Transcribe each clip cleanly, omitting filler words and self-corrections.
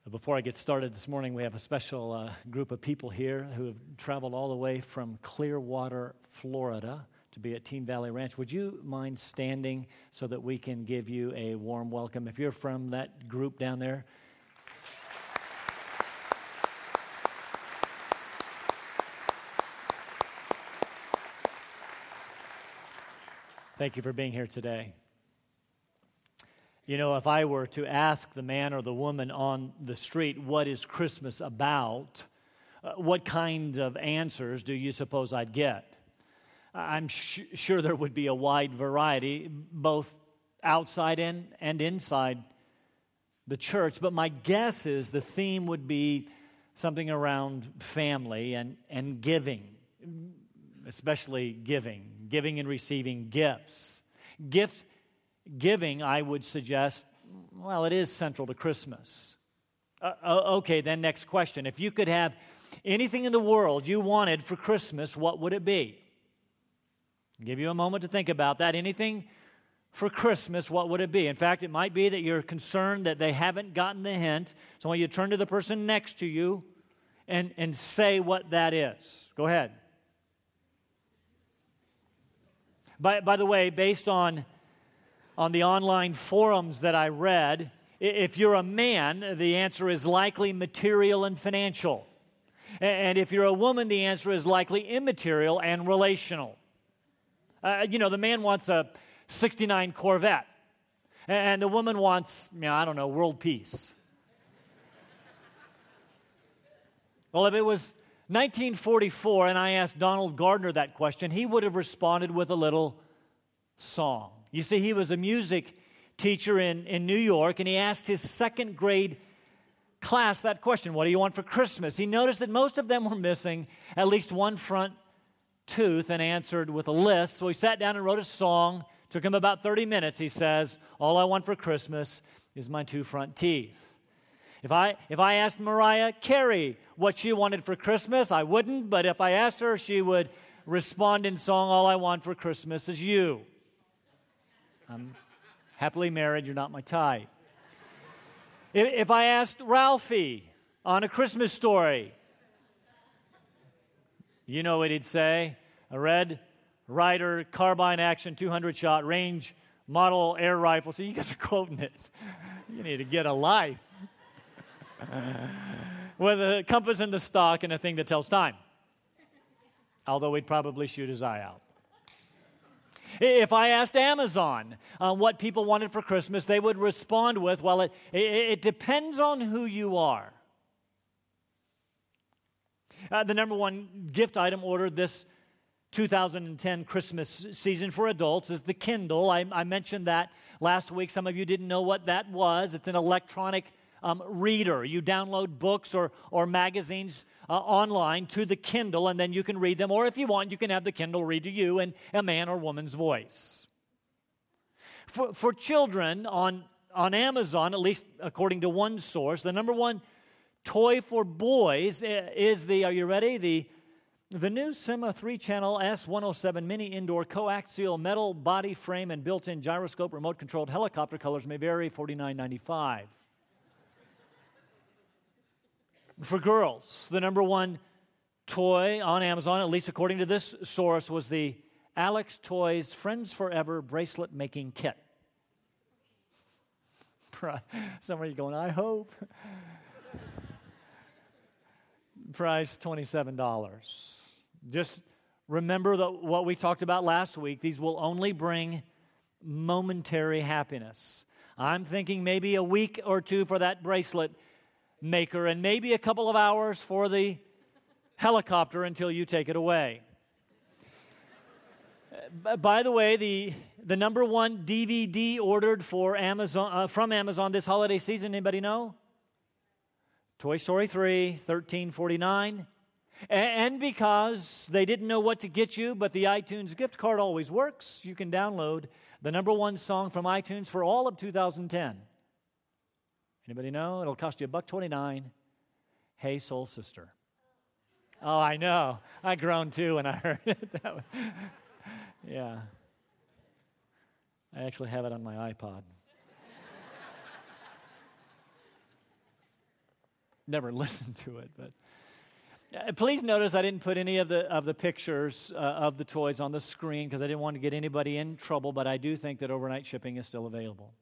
Before I get started this morning, we have a special group of people here who have traveled all the way from Clearwater, Florida, to be at Teen Valley Ranch. Would you mind standing so that we can give you a warm welcome? If you're from that group down there. Thank you for being here today. You know, if I were to ask the man or the woman on the street, what is Christmas about? What kind of answers do you suppose I'd get? I'm sure there would be a wide variety, both outside and inside the church. But my guess is the theme would be something around family and giving, especially giving and receiving gifts. Giving, I would suggest, well, it is central to Christmas. Okay, then next question. If you could have anything in the world you wanted for Christmas, what would it be? I'll give you a moment to think about that. Anything for Christmas, what would it be? In fact, it might be that you're concerned that they haven't gotten the hint. So I want you to turn to the person next to you and say what that is. Go ahead. By the way, based on the online forums that I read, if you're a man, the answer is likely material and financial. And if you're a woman, the answer is likely immaterial and relational. The man wants a 69 Corvette, and the woman wants, world peace. Well, if it was 1944 and I asked Donald Gardner that question, he would have responded with a little song. You see, he was a music teacher in New York, and he asked his second grade class that question, what do you want for Christmas? He noticed that most of them were missing at least one front tooth and answered with a list. So he sat down and wrote a song. Took him about 30 minutes. He says, all I want for Christmas is my two front teeth. If I asked Mariah Carey what she wanted for Christmas, I wouldn't, but if I asked her, she would respond in song, all I want for Christmas is you. I'm happily married, you're not my type. If I asked Ralphie on A Christmas Story, you know what he'd say? A Red Ryder carbine action 200-shot range model air rifle. See, you guys are quoting it. You need to get a life. With a compass in the stock and a thing that tells time. Although he'd probably shoot his eye out. If I asked Amazon what people wanted for Christmas, they would respond with, well, it depends on who you are. The number one gift item ordered this 2010 Christmas season for adults is the Kindle. I mentioned that last week. Some of you didn't know what that was. It's an electronic reader. You download books or magazines online to the Kindle, and then you can read them. Or if you want, you can have the Kindle read to you in a man or woman's voice. For children on Amazon, at least according to one source, the number one toy for boys is are you ready? The new Sima 3-channel S107 mini indoor coaxial metal body frame and built-in gyroscope remote-controlled helicopter. Colors may vary, $49.95. For girls, the number one toy on Amazon, at least according to this source, was the Alex Toys Friends Forever bracelet making kit. Some of you going, I hope. Price $27. Just remember what we talked about last week. These will only bring momentary happiness. I'm thinking maybe a week or two for that bracelet maker and maybe a couple of hours for the helicopter until you take it away. By the way, the number one DVD ordered for Amazon from Amazon this holiday season, anybody know? Toy Story 3, $13.49. And because they didn't know what to get you, but the iTunes gift card always works, you can download the number one song from iTunes for all of 2010. Anybody know? It'll cost you $1.29. Hey, Soul Sister. Oh, I know. I groaned too when I heard it. Yeah. I actually have it on my iPod. never listened to it. But please notice I didn't put any of the pictures of the toys on the screen because I didn't want to get anybody in trouble, but I do think that overnight shipping is still available.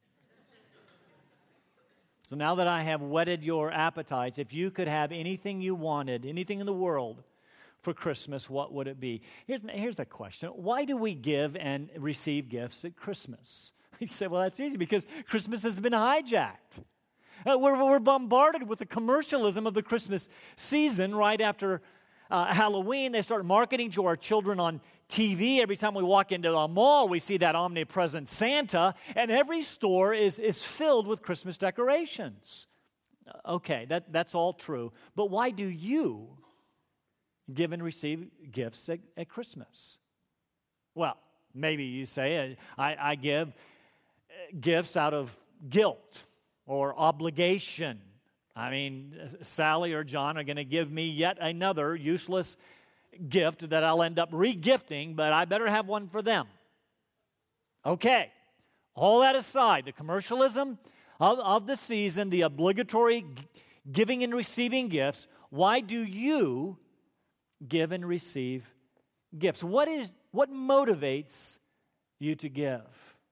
So now that I have whetted your appetites, if you could have anything you wanted, anything in the world for Christmas, what would it be? Here's a question. Why do we give and receive gifts at Christmas? You say, well, that's easy, because Christmas has been hijacked. We're bombarded with the commercialism of the Christmas season right after Halloween. They start marketing to our children on TV. Every time we walk into a mall, we see that omnipresent Santa, and every store is filled with Christmas decorations. Okay, that's all true. But why do you give and receive gifts at Christmas? Well, maybe you say, I give gifts out of guilt or obligation. I mean, Sally or John are going to give me yet another useless gift that I'll end up re-gifting, but I better have one for them. Okay, all that aside, the commercialism of the season, the obligatory giving and receiving gifts, why do you give and receive gifts? What motivates you to give?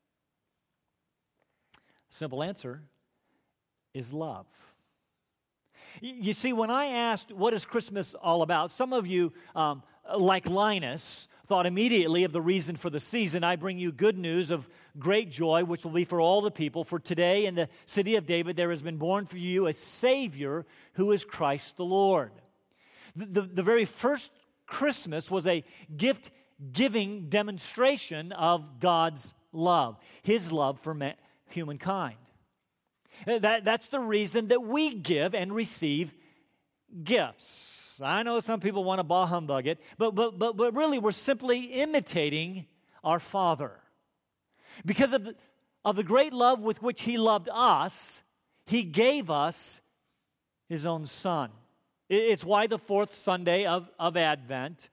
Simple answer is love. You see, when I asked, what is Christmas all about, some of you, like Linus, thought immediately of the reason for the season. I bring you good news of great joy, which will be for all the people. For today in the city of David, there has been born for you a Savior who is Christ the Lord. The very first Christmas was a gift-giving demonstration of God's love, His love for humankind. That's the reason that we give and receive gifts. I know some people want to bah humbug it, but really we're simply imitating our Father. Because of the great love with which He loved us, He gave us His own Son. It's why the fourth Sunday of Advent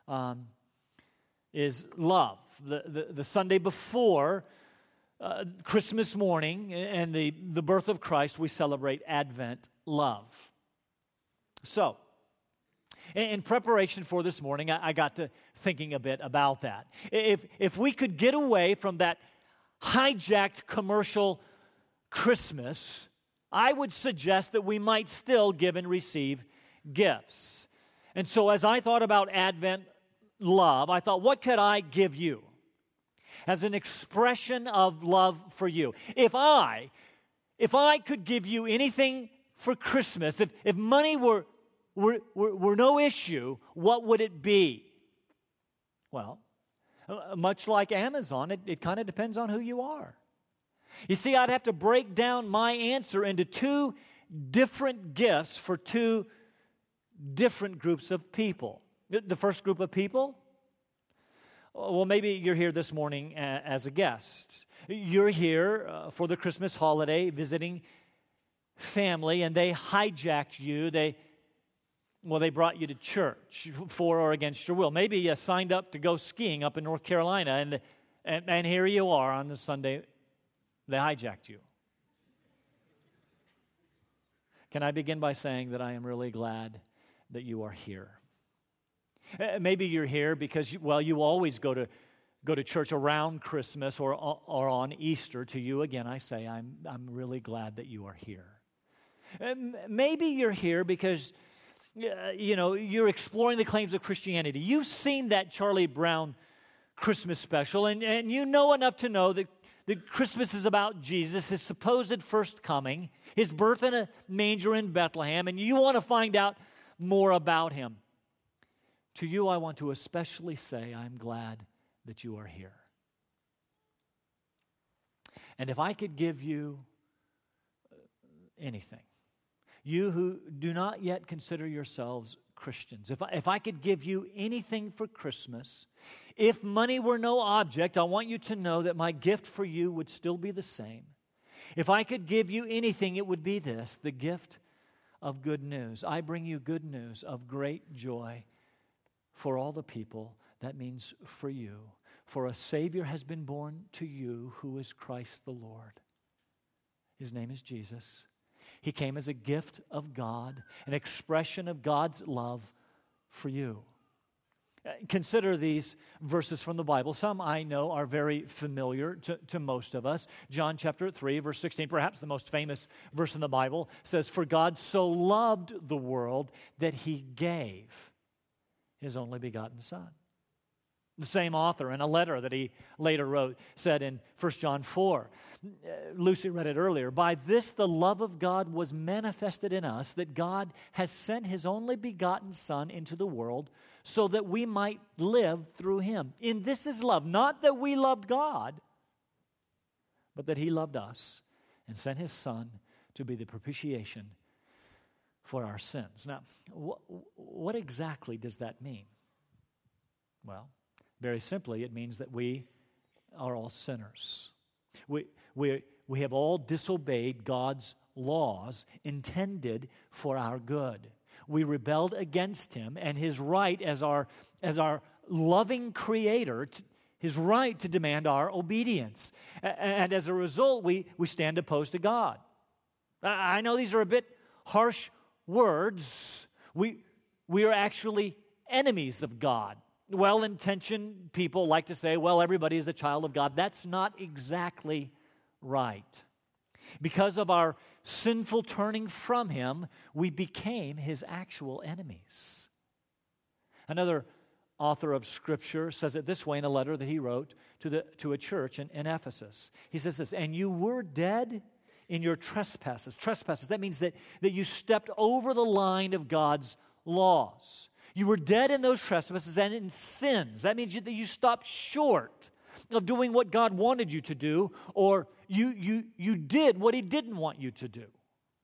is love. The Sunday before Christmas morning and the birth of Christ, we celebrate Advent love. So, in preparation for this morning, I got to thinking a bit about that. If we could get away from that hijacked commercial Christmas, I would suggest that we might still give and receive gifts. And so as I thought about Advent love, I thought, what could I give you as an expression of love for you? If I could give you anything for Christmas, if money were no issue, what would it be? Well, much like Amazon, it kind of depends on who you are. You see, I'd have to break down my answer into two different gifts for two different groups of people. The first group of people, well, maybe you're here this morning as a guest. You're here for the Christmas holiday, visiting family, and they hijacked you. They brought you to church for or against your will. Maybe you signed up to go skiing up in North Carolina, and here you are on the Sunday. They hijacked you. Can I begin by saying that I am really glad that you are here? Maybe you're here because, you always go to church around Christmas or on Easter. To you, again, I say I'm really glad that you are here. Maybe you're here because you're exploring the claims of Christianity. You've seen that Charlie Brown Christmas special, and you know enough to know that Christmas is about Jesus, His supposed first coming, His birth in a manger in Bethlehem, and you want to find out more about Him. To you, I want to especially say I'm glad that you are here. And if I could give you anything, you who do not yet consider yourselves Christians, if I could give you anything for Christmas, if money were no object, I want you to know that my gift for you would still be the same. If I could give you anything, it would be this, the gift of good news. I bring you good news of great joy for all the people. That means for you. For a Savior has been born to you who is Christ the Lord. His name is Jesus. He came as a gift of God, an expression of God's love for you. Consider these verses from the Bible. Some I know are very familiar to most of us. John chapter 3, verse 16, perhaps the most famous verse in the Bible, says, "For God so loved the world that He gave His only begotten Son." The same author, in a letter that he later wrote, said in 1 John 4, Lucy read it earlier, "By this the love of God was manifested in us, that God has sent His only begotten Son into the world so that we might live through Him. In this is love, not that we loved God, but that He loved us and sent His Son to be the propitiation for our sins." Now, what exactly does that mean? Well, very simply, it means that we are all sinners. We have all disobeyed God's laws intended for our good. We rebelled against Him and His right as our loving Creator, His right to demand our obedience. And as a result, we stand opposed to God. I know these are a bit harsh words. We are actually enemies of God. Well-intentioned people like to say, well, everybody is a child of God. That's not exactly right. Because of our sinful turning from Him, we became His actual enemies. Another author of Scripture says it this way in a letter that he wrote to a church in Ephesus. He says this, "And you were dead in your trespasses." Trespasses, that means that you stepped over the line of God's laws. You were dead in those trespasses and in sins. That means that you stopped short of doing what God wanted you to do, or you did what He didn't want you to do.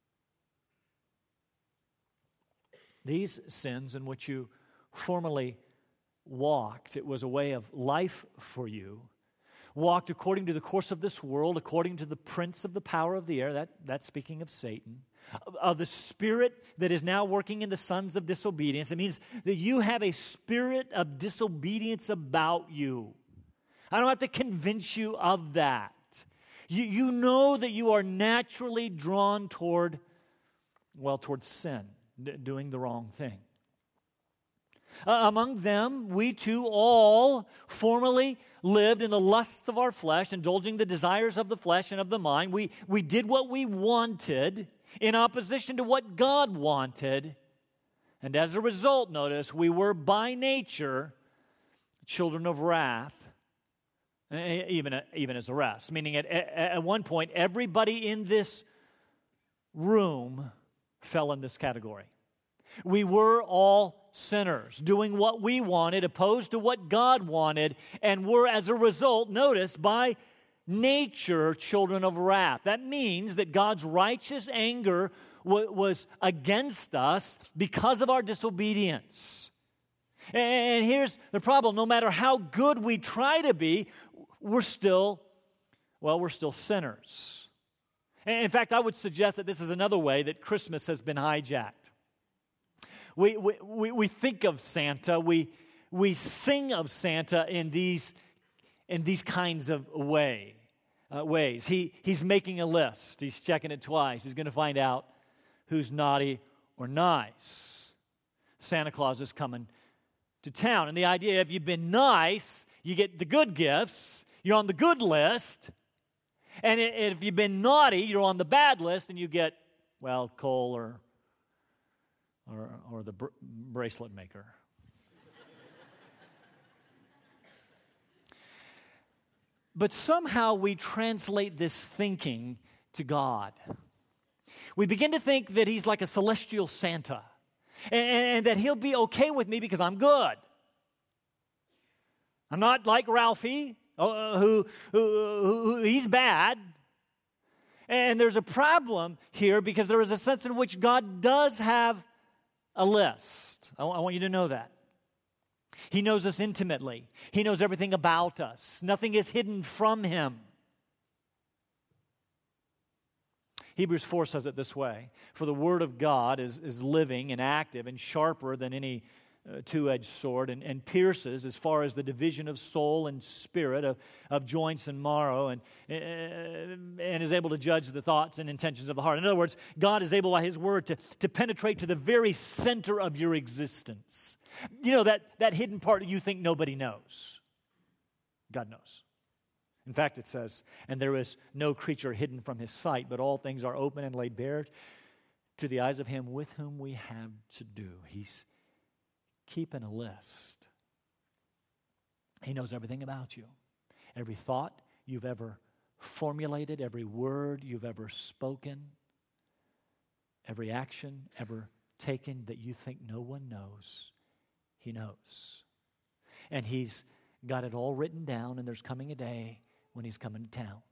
These sins in which you formerly walked, it was a way of life for you, walked according to the course of this world, according to the prince of the power of the air, that's speaking of Satan, of the spirit that is now working in the sons of disobedience. It means that you have a spirit of disobedience about you. I don't have to convince you of that. You know that you are naturally drawn toward sin, doing the wrong thing. Among them, we too all formerly lived in the lusts of our flesh, indulging the desires of the flesh and of the mind. We did what we wanted in opposition to what God wanted. And as a result, notice, we were by nature children of wrath, even as the rest. Meaning at one point, everybody in this room fell in this category. We were all sinners, doing what we wanted, opposed to what God wanted, and were, as a result, notice, by nature, children of wrath. That means that God's righteous anger was against us because of our disobedience. And here's the problem. No matter how good we try to be, we're still sinners. In fact, I would suggest that this is another way that Christmas has been hijacked. We think of Santa, we sing of Santa in these kinds of ways. He's making a list. He's checking it twice. He's going to find out who's naughty or nice. Santa Claus is coming to town. And the idea, if you've been nice, you get the good gifts. You're on the good list. And if you've been naughty, you're on the bad list, and you get, coal or the bracelet maker. But somehow we translate this thinking to God. We begin to think that He's like a celestial Santa, and that He'll be okay with me because I'm good. I'm not like Ralphie, who he's bad. And there's a problem here because there is a sense in which God does have a list. I want you to know that. He knows us intimately. He knows everything about us. Nothing is hidden from Him. Hebrews 4 says it this way, "For the Word of God is living and active and sharper than any two-edged sword and pierces as far as the division of soul and spirit, of joints and marrow, and is able to judge the thoughts and intentions of the heart. In other words, God is able by His Word to penetrate to the very center of your existence. You know, that hidden part that you think nobody knows. God knows. In fact, it says, and there is no creature hidden from His sight, but all things are open and laid bare to the eyes of Him with whom we have to do. He's keeping a list. He knows everything about you. Every thought you've ever formulated, every word you've ever spoken, every action ever taken that you think no one knows, He knows. And He's got it all written down, and there's coming a day when He's coming to town.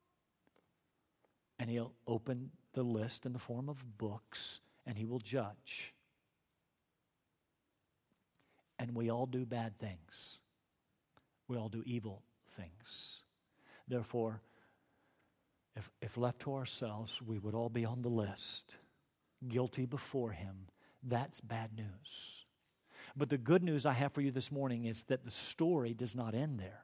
And He'll open the list in the form of books, and He will judge. And we all do bad things. We all do evil things. Therefore, if left to ourselves, we would all be on the list, guilty before Him. That's bad news. But the good news I have for you this morning is that the story does not end there.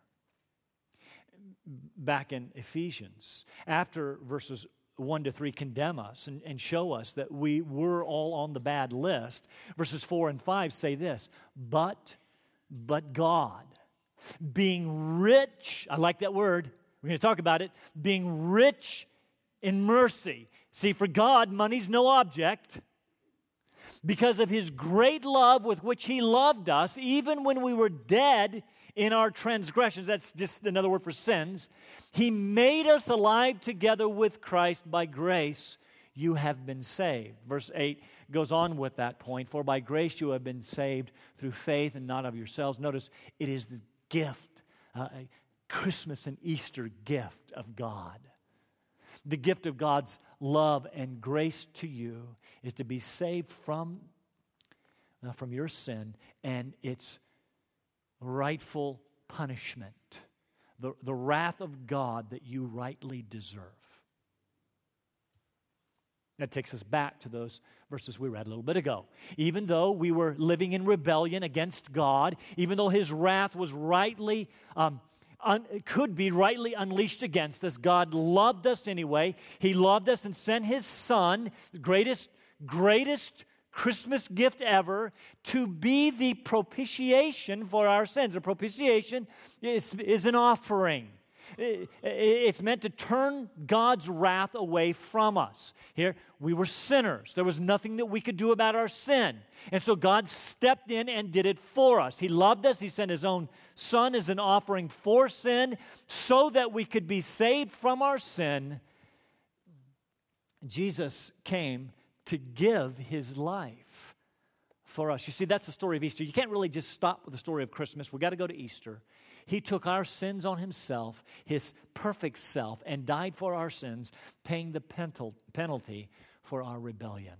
Back in Ephesians, after verses 1 to 3 condemn us and show us that we were all on the bad list, verses 4 and 5 say this, but God, being rich, I like that word, we're going to talk about it, being rich in mercy. See, for God, money's no object. Because of His great love with which He loved us, even when we were dead in our transgressions, that's just another word for sins, He made us alive together with Christ. By grace you have been saved. Verse 8 goes on with that point. For by grace you have been saved through faith and not of yourselves. Notice, it is the gift, a Christmas and Easter gift of God. The gift of God's love and grace to you is to be saved from your sin and its rightful punishment, the wrath of God that you rightly deserve. That takes us back to those verses we read a little bit ago. Even though we were living in rebellion against God, even though His wrath was rightly could be rightly unleashed against us, God loved us anyway. He loved us and sent His Son, the greatest Christmas gift ever, to be the propitiation for our sins. A propitiation is an offering. It's meant to turn God's wrath away from us. Here, we were sinners. There was nothing that we could do about our sin. And so God stepped in and did it for us. He loved us. He sent His own Son as an offering for sin so that we could be saved from our sin. Jesus came to give His life for us. You see, that's the story of Easter. You can't really just stop with the story of Christmas. We've got to go to Easter. He took our sins on Himself, His perfect self, and died for our sins, paying the penalty for our rebellion.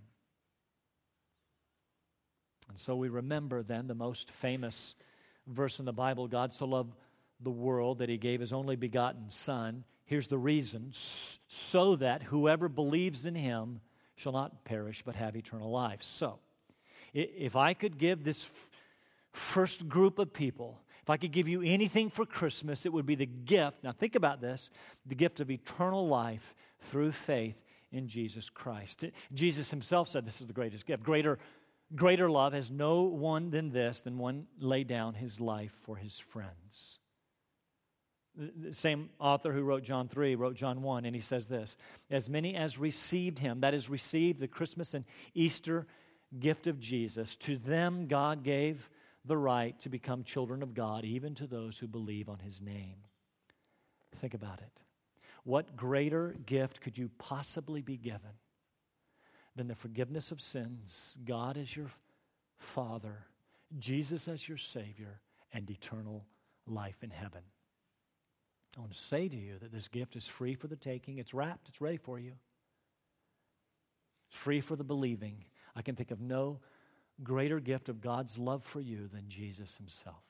And so we remember then the most famous verse in the Bible, God so loved the world that He gave His only begotten Son. Here's the reason, so that whoever believes in Him shall not perish but have eternal life. So, if I could give this first group of people, if I could give you anything for Christmas, it would be the gift, now think about this, the gift of eternal life through faith in Jesus Christ. Jesus Himself said this is the greatest gift. Greater love has no one than this, than one lay down his life for his friends. The same author who wrote John 3 wrote John 1, and he says this, as many as received Him, that is, received the Christmas and Easter gift of Jesus, to them God gave the right to become children of God, even to those who believe on His name. Think about it. What greater gift could you possibly be given than the forgiveness of sins, God as your Father, Jesus as your Savior, and eternal life in heaven? I want to say to you that this gift is free for the taking. It's wrapped. It's ready for you. It's free for the believing. I can think of no greater gift of God's love for you than Jesus Himself.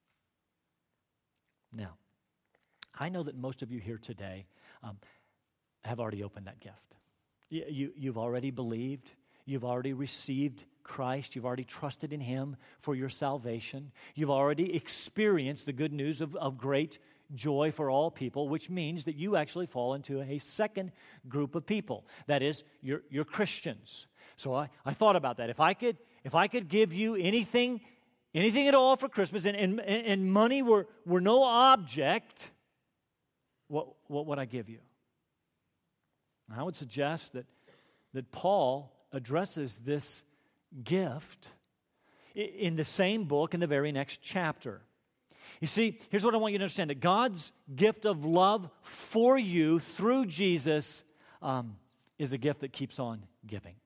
Now, I know that most of you here today have already opened that gift. You've already believed. You've already received Christ. You've already trusted in Him for your salvation. You've already experienced the good news of great joy for all people, which means that you actually fall into a second group of people. That is, you're Christians. So I thought about that. If I could give you anything at all for Christmas, and money were no object, what would I give you? I would suggest that Paul addresses this gift in the same book in the very next chapter. You see, here's what I want you to understand, that God's gift of love for you through Jesus is a gift that keeps on giving.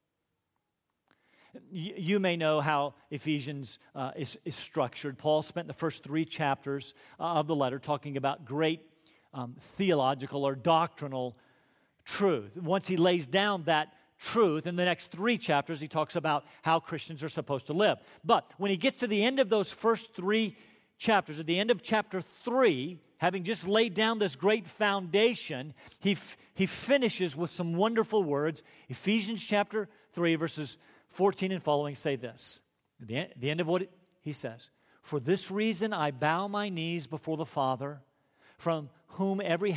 You may know how Ephesians is structured. Paul spent the first 3 chapters of the letter talking about great theological or doctrinal truth. Once he lays down that truth, in the next 3 chapters, he talks about how Christians are supposed to live. But when he gets to the end of those first 3 chapters, at the end of chapter 3, having just laid down this great foundation, he finishes with some wonderful words. Ephesians chapter 3, verses 14 and following say this. At the end of what he says, "For this reason I bow my knees before the Father, from whom every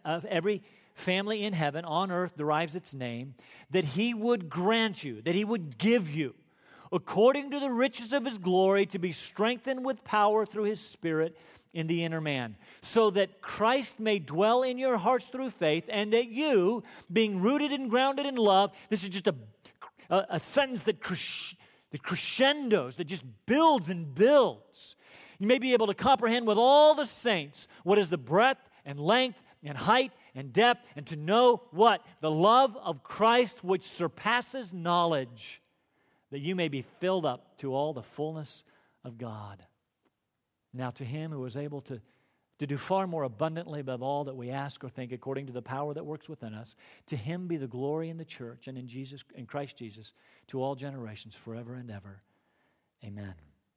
family in heaven, on earth derives its name, that He would grant you, that He would give you, according to the riches of His glory, to be strengthened with power through His Spirit in the inner man, so that Christ may dwell in your hearts through faith, and that you, being rooted and grounded in love," this is just a sentence that crescendos, that just builds and builds. "You may be able to comprehend with all the saints what is the breadth and length and height and depth, and to know what? The love of Christ which surpasses knowledge, that you may be filled up to all the fullness of God. Now to Him who is able to do far more abundantly above all that we ask or think, according to the power that works within us, to Him be the glory in the church and in Christ Jesus, to all generations, forever and ever. Amen."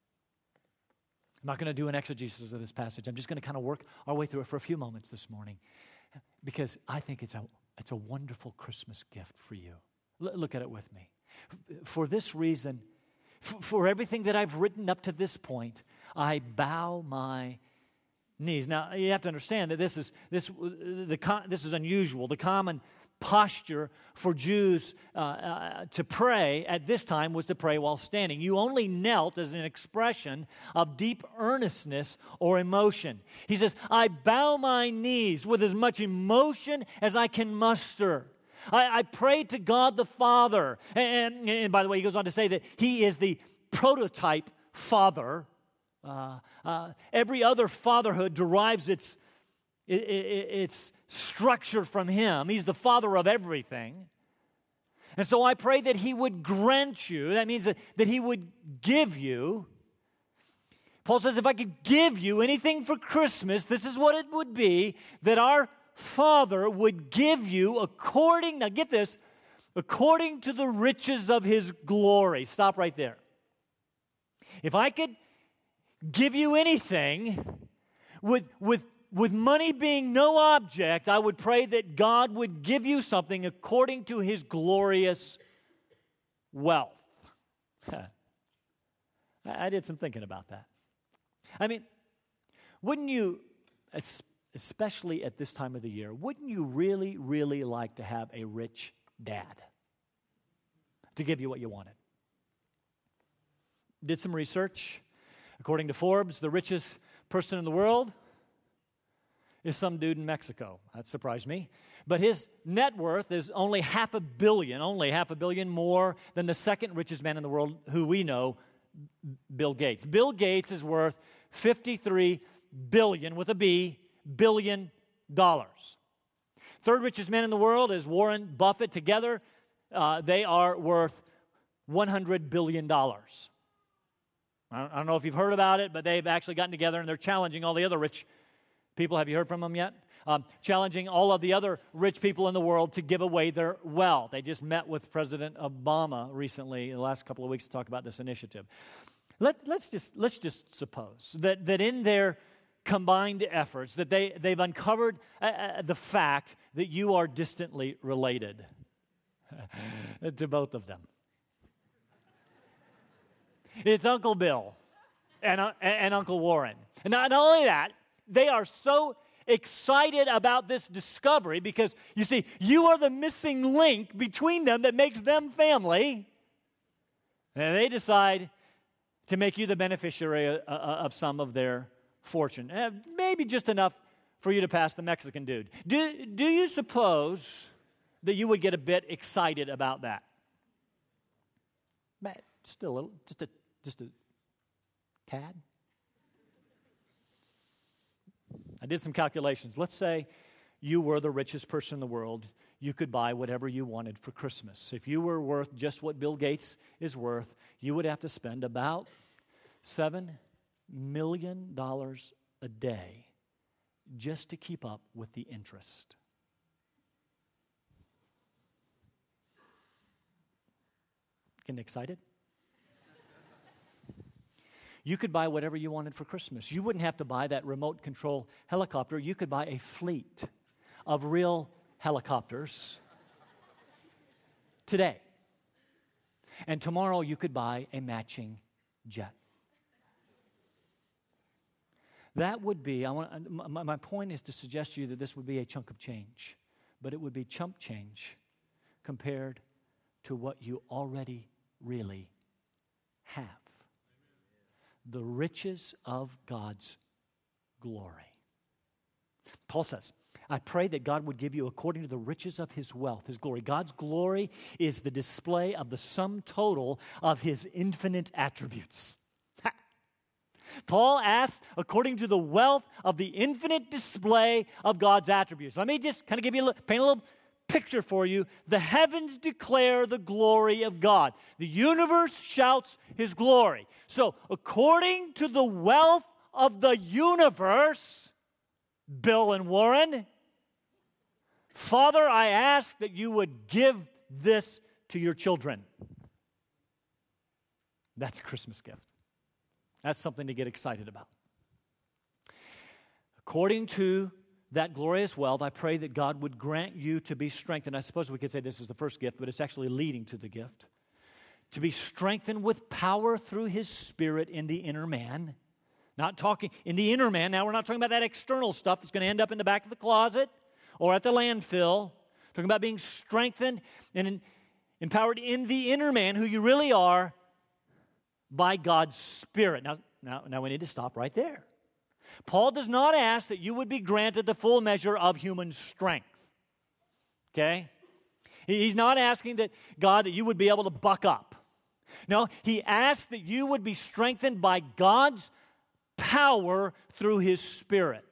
I'm not going to do an exegesis of this passage. I'm just going to kind of work our way through it for a few moments this morning, because I think it's a wonderful Christmas gift for you. Look at it with me. For this reason, for everything that I've written up to this point, I bow my knees. Now, you have to understand that this is unusual. The common posture for Jews to pray at this time was to pray while standing. You only knelt as an expression of deep earnestness or emotion. He says, "I bow my knees with as much emotion as I can muster. I pray to God the Father." And by the way, he goes on to say that He is the prototype father. Every other fatherhood derives its structure from Him. He's the Father of everything. And so I pray that He would grant you. That means that He would give you. Paul says, if I could give you anything for Christmas, this is what it would be, that our Father would give you according, now get this, according to the riches of His glory. Stop right there. If I could give you anything, with money being no object, I would pray that God would give you something according to His glorious wealth. I did some thinking about that. I mean, wouldn't you, especially at this time of the year, wouldn't you really, really like to have a rich dad to give you what you wanted? Did some research. According to Forbes, the richest person in the world is some dude in Mexico. That surprised me. But his net worth is only half a billion more than the second richest man in the world, who we know, Bill Gates. Bill Gates is worth $53 billion, with a B, billion dollars. Third richest man in the world is Warren Buffett. Together, they are worth $100 billion. I don't know if you've heard about it, but they've actually gotten together and they're challenging all the other rich people. Have you heard from them yet? Challenging all of the other rich people in the world to give away their wealth. They just met with President Obama recently, in the last couple of weeks, to talk about this initiative. Let's just suppose that in their combined efforts, that they've uncovered the fact that you are distantly related. to both of them. It's Uncle Bill and Uncle Warren. And not only that, they are so excited about this discovery because, you see, you are the missing link between them that makes them family. And they decide to make you the beneficiary of some of their fortune. Maybe just enough for you to pass the Mexican dude. Do you suppose that you would get a bit excited about that? Just a little, just a tad. I did some calculations. Let's say you were the richest person in the world. You could buy whatever you wanted for Christmas. If you were worth just what Bill Gates is worth, you would have to spend about $7 million a day just to keep up with the interest. Getting excited? You could buy whatever you wanted for Christmas. You wouldn't have to buy that remote control helicopter. You could buy a fleet of real helicopters today. And tomorrow you could buy a matching jet. That would be, my point is to suggest to you that this would be a chunk of change, but it would be chump change compared to what you already really have. The riches of God's glory. Paul says, I pray that God would give you according to the riches of His wealth, His glory. God's glory is the display of the sum total of His infinite attributes. Paul asks, according to the wealth of the infinite display of God's attributes. Let me just kind of paint a little picture for you. The heavens declare the glory of God. The universe shouts His glory. So, according to the wealth of the universe, Bill and Warren, Father, I ask that you would give this to your children. That's a Christmas gift. That's something to get excited about. According to that glorious wealth, I pray that God would grant you to be strengthened. I suppose we could say this is the first gift, but it's actually leading to the gift. To be strengthened with power through His Spirit in the inner man. Not talking in the inner man. Now, we're not talking about that external stuff that's going to end up in the back of the closet or at the landfill. We're talking about being strengthened and empowered in the inner man, who you really are, by God's Spirit. Now we need to stop right there. Paul does not ask that you would be granted the full measure of human strength. Okay? He's not asking that God that you would be able to buck up. No, he asks that you would be strengthened by God's power through His Spirit.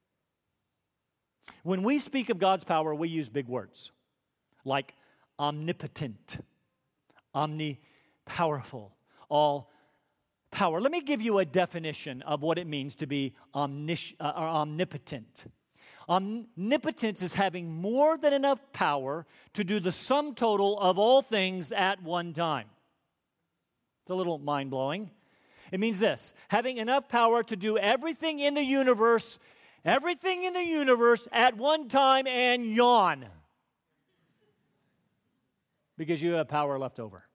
When we speak of God's power, we use big words like omnipotent, omnipowerful, all power. Let me give you a definition of what it means to be omnipotent. Omnipotence is having more than enough power to do the sum total of all things at one time. It's a little mind-blowing. It means this: having enough power to do everything in the universe at one time and yawn. Because you have power left over.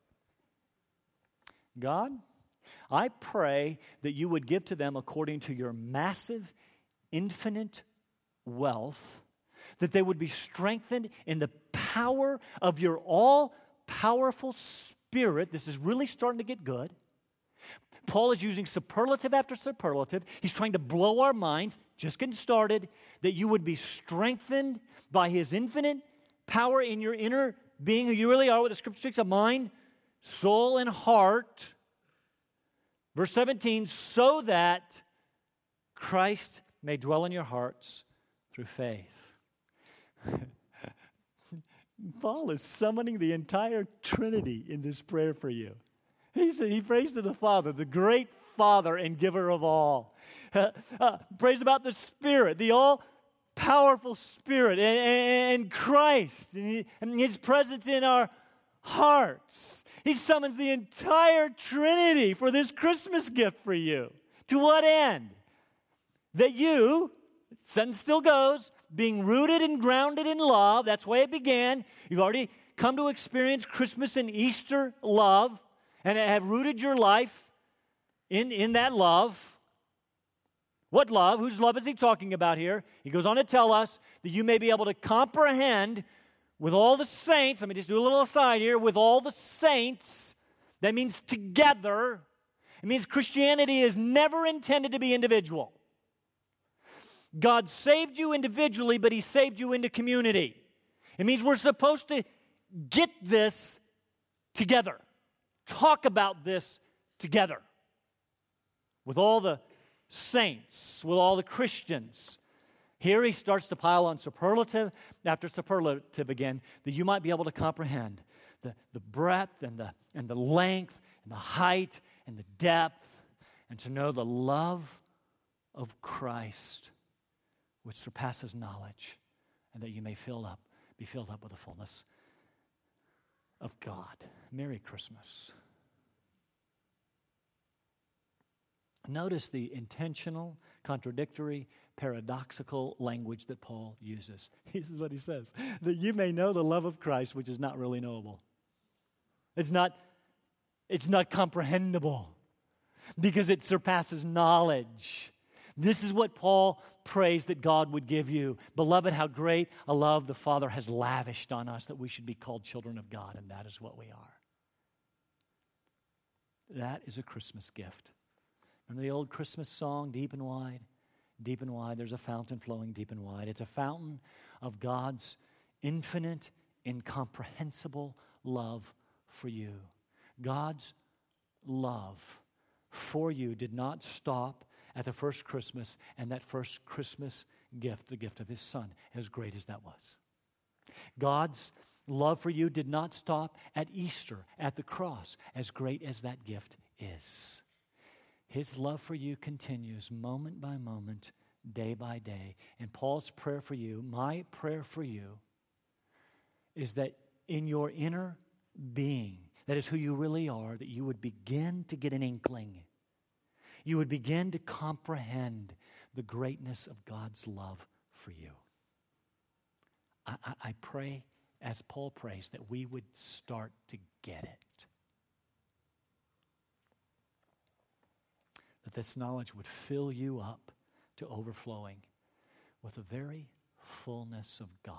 God, I pray that you would give to them according to your massive, infinite wealth, that they would be strengthened in the power of your all-powerful Spirit. This is really starting to get good. Paul is using superlative after superlative. He's trying to blow our minds, just getting started, that you would be strengthened by His infinite power in your inner being, who you really are, what the Scripture speaks of mind, soul, and heart. Verse 17, so that Christ may dwell in your hearts through faith. Paul is summoning the entire Trinity in this prayer for you. He prays to the Father, the great Father and giver of all. Prays about the Spirit, the all-powerful Spirit, and Christ, and His presence in our hearts. He summons the entire Trinity for this Christmas gift for you. To what end? That you, sentence still goes, being rooted and grounded in love, that's the way it began. You've already come to experience Christmas and Easter love and have rooted your life in that love. What love? Whose love is he talking about here? He goes on to tell us that you may be able to comprehend with all the saints. Let me just do a little aside here. With all the saints, that means together. It means Christianity is never intended to be individual. God saved you individually, but He saved you into community. It means we're supposed to get this together. Talk about this together. With all the saints, with all the Christians. Here he starts to pile on superlative after superlative again, that you might be able to comprehend the breadth and the length and the height and the depth, and to know the love of Christ, which surpasses knowledge, and that you may be filled up with the fullness of God. Merry Christmas. Notice the intentional, contradictory, paradoxical language that Paul uses. This is what he says, that you may know the love of Christ, which is not really knowable. It's not comprehensible because it surpasses knowledge. This is what Paul prays that God would give you. Beloved, how great a love the Father has lavished on us that we should be called children of God, and that is what we are. That is a Christmas gift. Remember the old Christmas song, Deep and Wide? Deep and wide, there's a fountain flowing deep and wide. It's a fountain of God's infinite, incomprehensible love for you. God's love for you did not stop at the first Christmas and that first Christmas gift, the gift of His Son, as great as that was. God's love for you did not stop at Easter, at the cross, as great as that gift is. His love for you continues moment by moment, day by day. And Paul's prayer for you, my prayer for you, is that in your inner being, that is who you really are, that you would begin to get an inkling. You would begin to comprehend the greatness of God's love for you. I pray, as Paul prays, that we would start to get it. That this knowledge would fill you up to overflowing with the very fullness of God.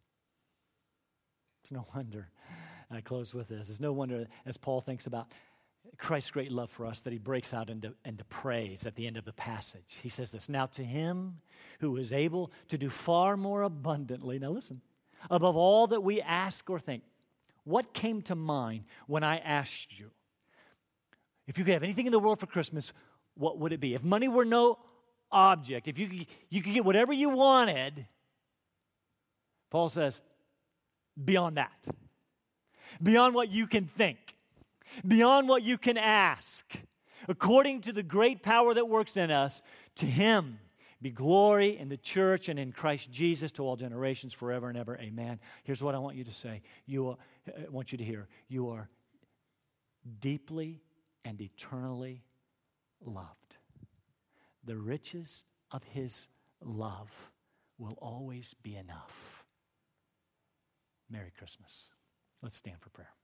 It's no wonder, and I close with this, it's no wonder as Paul thinks about Christ's great love for us that he breaks out into praise at the end of the passage. He says this, now to Him who is able to do far more abundantly, now listen, above all that we ask or think. What came to mind when I asked you, if you could have anything in the world for Christmas, what would it be? If money were no object, if you could get whatever you wanted, Paul says, beyond that, beyond what you can think, beyond what you can ask, according to the great power that works in us, to Him be glory in the church and in Christ Jesus to all generations forever and ever. Amen. Here's what I want you to say. I want you to hear. You are deeply and eternally loved. The riches of His love will always be enough. Merry Christmas. Let's stand for prayer.